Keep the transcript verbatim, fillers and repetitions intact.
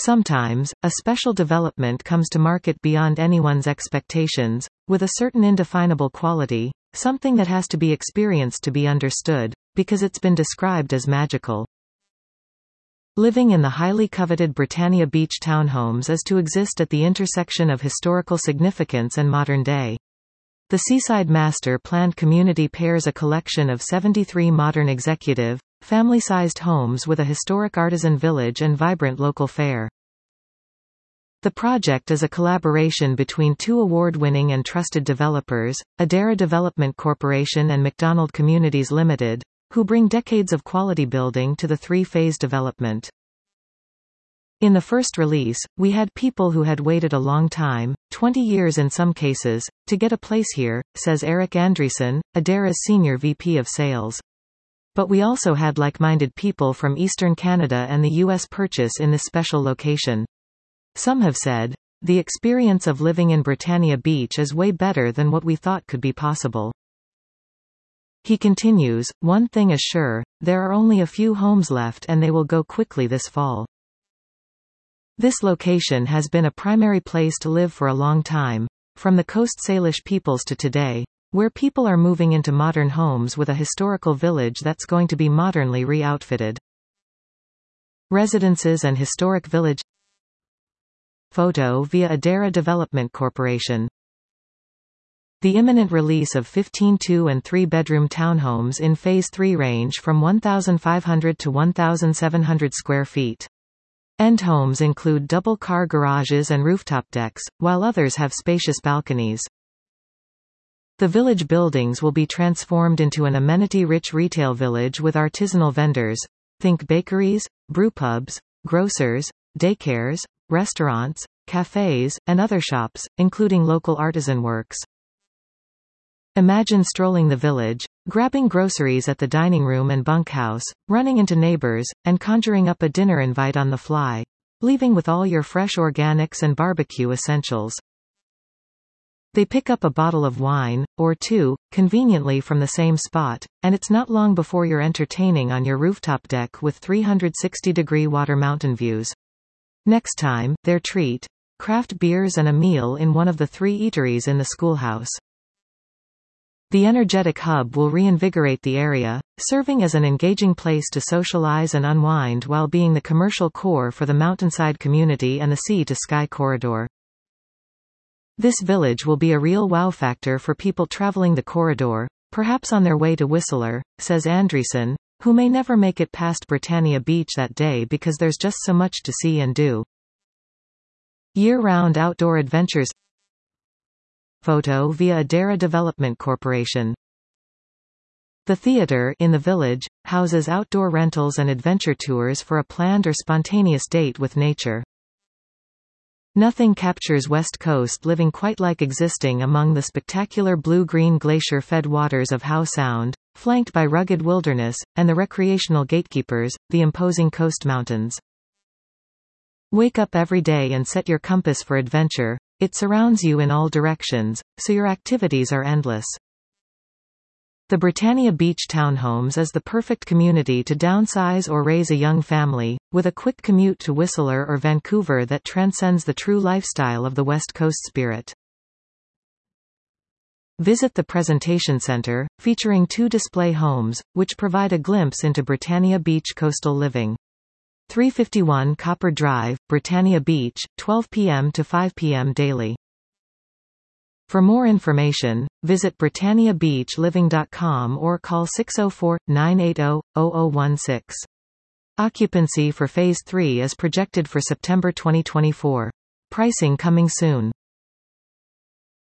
Sometimes, a special development comes to market beyond anyone's expectations, with a certain indefinable quality, something that has to be experienced to be understood, because it's been described as magical. Living in the highly coveted Britannia Beach townhomes is to exist at the intersection of historical significance and modern day. The Seaside Master Planned Community pairs a collection of seventy-three modern executive, family-sized homes with a historic artisan village and vibrant local fare. The project is a collaboration between two award-winning and trusted developers, Adara Development Corporation and McDonald Communities Limited, who bring decades of quality building to the three-phase development. In the first release, we had people who had waited a long time, twenty years in some cases, to get a place here, says Eric Andreessen, Adara's Senior V P of Sales. But we also had like-minded people from Eastern Canada and the U S purchase in this special location. Some have said, the experience of living in Britannia Beach is way better than what we thought could be possible. He continues, one thing is sure, there are only a few homes left and they will go quickly this fall. This location has been a primary place to live for a long time, from the Coast Salish peoples to today, where people are moving into modern homes with a historical village that's going to be modernly re-outfitted. Residences and historic village. Photo via Adara Development Corporation. The imminent release of fifteen two- and three-bedroom townhomes in Phase three range from one thousand five hundred to one thousand seven hundred square feet. End homes include double-car garages and rooftop decks, while others have spacious balconies. The village buildings will be transformed into an amenity-rich retail village with artisanal vendors. Think bakeries, brewpubs, grocers, daycares, restaurants, cafes, and other shops, including local artisan works. Imagine strolling the village, grabbing groceries at the dining room and bunkhouse, running into neighbors, and conjuring up a dinner invite on the fly, leaving with all your fresh organics and barbecue essentials. They pick up a bottle of wine, or two, conveniently from the same spot, and it's not long before you're entertaining on your rooftop deck with three hundred sixty degree water mountain views. Next time, their treat, craft beers and a meal in one of the three eateries in the schoolhouse. The energetic hub will reinvigorate the area, serving as an engaging place to socialize and unwind while being the commercial core for the mountainside community and the sea-to-sky corridor. This village will be a real wow factor for people traveling the corridor, perhaps on their way to Whistler, says Andreessen, who may never make it past Britannia Beach that day because there's just so much to see and do. Year-round outdoor adventures. Photo via Adara Development Corporation. The theater in the village houses outdoor rentals and adventure tours for a planned or spontaneous date with nature. Nothing captures West Coast living quite like existing among the spectacular blue-green glacier-fed waters of Howe Sound, flanked by rugged wilderness, and the recreational gatekeepers, the imposing coast mountains. Wake up every day and set your compass for adventure. It surrounds you in all directions, so your activities are endless. The Britannia Beach Townhomes is the perfect community to downsize or raise a young family, with a quick commute to Whistler or Vancouver that transcends the true lifestyle of the West Coast spirit. Visit the presentation center, featuring two display homes, which provide a glimpse into Britannia Beach coastal living. three fifty-one Copper Drive, Britannia Beach, twelve p m to five p m daily. For more information, visit britannia beach living dot com or call six oh four, nine eight zero, zero zero one six. Occupancy for Phase three is projected for September twenty twenty-four. Pricing coming soon.